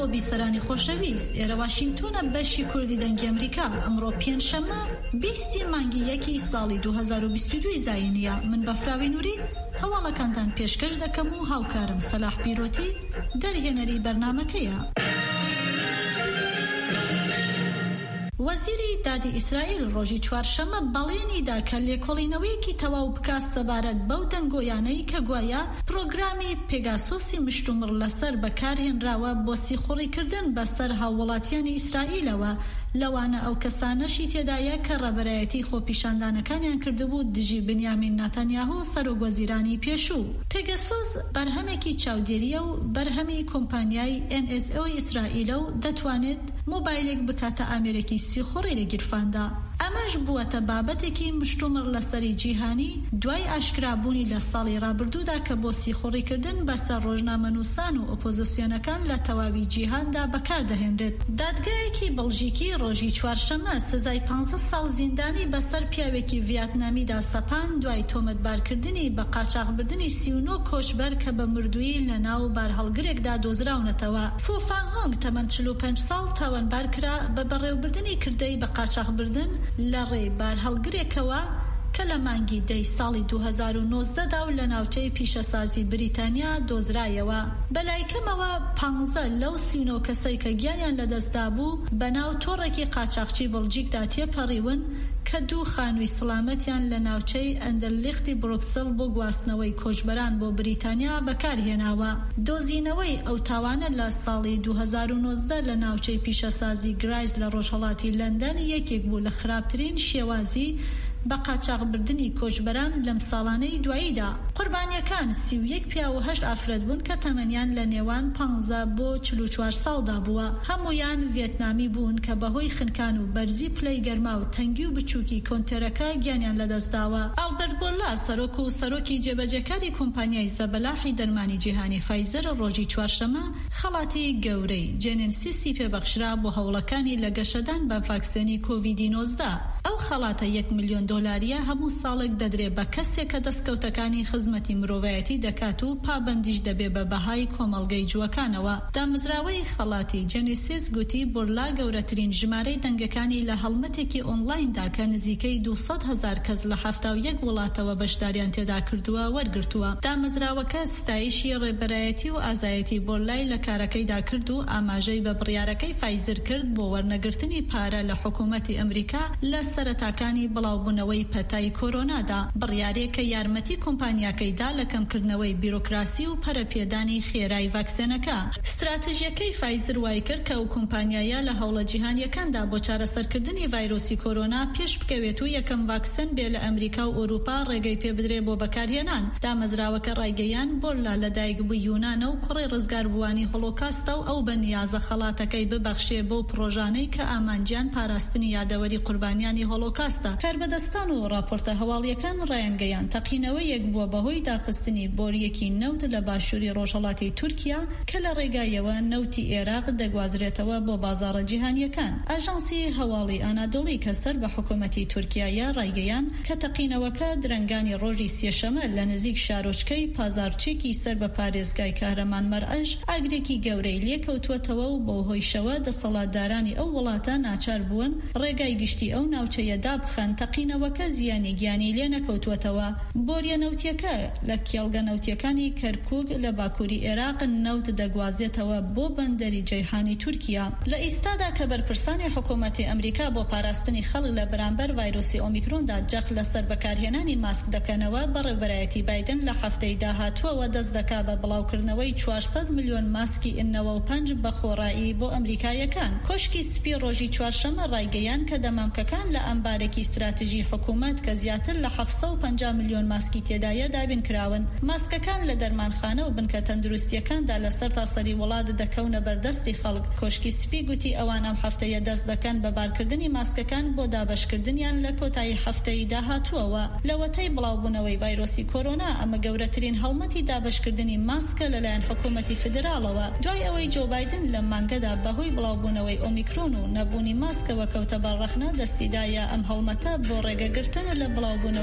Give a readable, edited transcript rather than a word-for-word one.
بۆ بیسەرانی خۆشەویست ئێرە واشنگتۆنە بەشی کوردی دەنگی ئەمریکا ئەمڕۆ پێنجشەممە 20 مانگی یەکی ساڵی 2022 زاینیە. من بەفراوی نووری هەواڵەکانتان پێشکەش دەکەم و هاوکارم سەلاح پیرۆتی دەرهێنەری بەرنامەکەیە. وەزیری دادی ئیسرائیل ڕۆژی چوارشەممە بەڵێنیدا کە لێکۆڵینەوەیەکی تەواو بکات سەبارەت بەو دەنگۆیانەی کە گوایە پرۆگرامی پێگاسۆسی مشتومڕ لەسەر بەکارهێنراوە بۆ سیخوڕیکردن بەسەر هاووڵاتیانی ئیسرائیلەوە لەوانە ئەو کەسانەشی تێدایە کە ڕەبەرایەتی خۆپیشاندانەکانیان کردبوو دژی بنیامین نەتەنیاهو سەرۆکوەزیرانی پێشوو. پێگاسۆس بەرهەمێکی چاودێریە و بەرهەمی کۆمپانیای NSO ئیسرائیلە و دەتوانێت مۆبایلێک بکاتە ئامێرێکی سیخوڕی لە گیرفاندا. ئەمەش بووەتە بابەتێکی مشتومڕ لەسەری جیهانی دوای ئاشکرابوونی لە ساڵی ڕابردوودا کە بۆ سیخوڕیکردن بەسەر ڕۆژنامەنووسان و ئۆپۆزیسیۆنەکان لە تەواوی جیهاندا بەکاردەهێنرێت. دادگایەکی بەڵژیکی ڕۆژی چوارشەممە سزای 15 ساڵ زیندانی بەسەر پیاوێکی ڤیەتنامیدا سەپان دوای تۆمەتبارکردنی بە قاچاغبردنی 39 کۆچبەر کە بە مردویی لە ناو بارهەڵگرێکدا دۆزراونەتەوە. فۆفان هۆنگ تەمەن 45 ساڵ تاوانبار کرا بە بەڕێوەبردنی کردەی بە قاچاغبردن لە ڕێی بارهەڵگرێکەوە کە لە مانگی دەی ساڵی 2019دا و لە ناوچەی پیشەسازی بریتانیا دۆزرایەوە. بەلایکەمەوە 15 لەو 39 کەسەی کە گیانیان لەدەستدا بوو بە ناو تۆڕێکی قاچاقچی بەڵجیکدا تێپەڕیون کە 2 خانووی سڵامەتیان لە ناوچەی ئەندەرلیختی بروکسل بۆ گواستنەوەی کۆچبەران بۆ بریتانیا بەکارهێناوە. دۆزینەوەی ئەو تاوانە لە ساڵی 2019 لە ناوچەی پیشەسازی گرایز لە ڕۆژهەڵاتی لەندەن یەکێک بوو لە خراپترین شێوازی بە قاچاغبردنی کۆچبەران لەم ساڵانەی دواییدا. قوربانیەکان 31 پیا و 8 ئافرەت بوون کە تەمەنیان لە نێوان 15 بۆ 44 ساڵدا بووە. هەمویان ڤیەتنامی بوون کە بەهۆی خنکان و بەرزی پلەی گەرما و تەنگی و بچووکی کۆنتێرەکە گیانیان لەدەستداوە. ئالبەرت بۆرلا سەرۆکی جێبەجەکاری کۆمپانیای زەبەلاحی دەرمانی جیهانی فایزەر ڕۆژی چوارشەممە خەڵاتی گەورەی جێنێنسیسی پێبەخشرا بۆ هەوڵەکانی لە گەشەدان بە ڤاکسینی کۆڤیدی-19. ئەو خەڵاتە 1 ملیۆن دۆلاریا هەموو ساڵێک دەدرێت بە کەسێک کە دەستکەوتەکانی خزمەتی مرۆڤایەتی دەکات و پابەندیش دەبێت بە بەهای کۆمەڵگەی جووەکانەوە. دامزراوەی خەڵاتی جێنێسیس گوتی بۆرلا گەورەترین ژمارەی دەنگەکانی لە هەڵمەتێکی ئۆنلایندا کە نزیکەی 200,000 کەس لە 71 وڵاتەوە بەشداریان تێدا کردووە وەرگرتووە. دامزراوەکە ستایشی ڕێبەرایەتی و ئازایەتی بۆرلای لە کارەکەیدا کرد و ئاماژەی بە بڕیارەکەی فایزر کرد بۆ وەرنەگرتنی پارە لە حکوومەتی ئەمریکا لە سەرەتاکانی بڵاوبوونەوەی پەتای کۆرۆنادا. بڕیارێک کە یارمەتی کۆمپانیاکەیدا لە کەمکردنەوەی بیرۆکراسی و پەرەپێدانی خێرای ڤاکسینەکە. استراتیژیەکەی فایزر وای کرد کە ئەو کۆمپانیایە لە هەوڵە جیهانیەکاندا بۆ چارەسەرکردنی ڤایرۆسی کۆرۆنا پێش بکەوێت و یەکەم ڤاکسین بێ لە ئەمریکا و ئەوروپا ڕێگەی پێ بدرێ بۆ بەکارهێنان. دامەزراوەکە ڕایگەیان بۆرلا لەدایکبووی یونانە و کوڕی ڕزگاربووانی هۆڵۆکاستە و ئەو بە نیازە خەڵاتەکەی ببەخشێ بۆ پرۆژانەی کە ئامانجیان پاراستنی یادەوەری قوربانیانی هۆڵۆکاستە. کاربەدەستان و راپۆرتە هەواڵیەکان ڕایانگەیان تەقینەوەی یەک بووە بەهۆی داخستنی بۆریەکی نەوت لە باشووری ڕۆژهەڵاتی تورکیا کە لە ڕێگایەوە نەوتی عێراق دەگوازرێتەوە بۆ بازاڕە جیهانیەکان. ئاژانسی هەواڵی ئانادۆڵی کە سەر بە حکوومەتی تورکیایە ڕایگەیان کە تەقینەوەکە درەنگانی ڕۆژی سێشەمە لە نزیک شارۆچکەی پازارچێکی سەر بە پارێزگای کارەمان مەرئەژ ئاگرێکی گەورەی لێکەوتوەتەوە و بۆ هۆیشەوە دەسەڵاتدارانی ئەو وڵاتە ناچار بوون ڕێگای گشتی ئەو ناوچەیە دابخەن. تەقینەوەکە زیانی گیانی لێ نەکەوتوەتەوە. بۆریە نەوتیەکە لە کێڵگە نەوتیەکانی کەرکووک لە باکووری عێراق نەوت دەگوازێتەوە بۆ بەندەری جەیهانی تورکیا. لە ئیستادا کە بەرپرسانی حکوومەتی ئەمریکا بۆ پاراستنی خەڵک لە بەرامبەر ڤایرۆسی ئۆمیکرۆندا جەخ لەسەر بەکارهێنانی ماسک دەکەنەوە بە ڕێبەرایەتی بایدن لە هەفتەی داهاتووەوە دەست دەکا بە بڵاوکردنەوەی 400 ملیۆن ماسکی N95 بە خۆڕایی بۆ ئەمریکایەکان. کۆشکی سپی ڕۆژی چوارشەممە ڕایگەیان کە دەمامکەکان لە ئەمبارێکی استراتیژی حکوومەت کە زیاتر لە 750 ملیۆن ماسکی تێدایە دابین کراون. ماسکەکان لە دەرمانخانە و بنکە تەندروستیەکاندا لەسەر تاسەری وڵات دەکەونە بەردەستی خەڵک. کۆشکی سپی گوتی ئەوان ئەم هەفتەیە دەست دەکەن بە بارکردنی ماسکەکان بۆ دابەشکردنیان لە کۆتایی هەفتەی داهاتووەوە. لەوەتەی بڵاوبوونەوەی ڤایرۆسی کۆرۆنا ئەمە گەورەترین هەڵمەتی دابەشکردنی ماسکە لەلایەن حکوومەتی فدراڵەوە دوای ئەوەی جۆ بایدن لە مانگەدا بەهۆی بڵاوبوونەوەی ئۆمیکرۆن و نەبوونی ماسکەوە کەوتە بەڕەخنە دەستیدایە ئەم هەڵمەتە بۆ ڕێگەگرتن لە بڵاوبوونەوە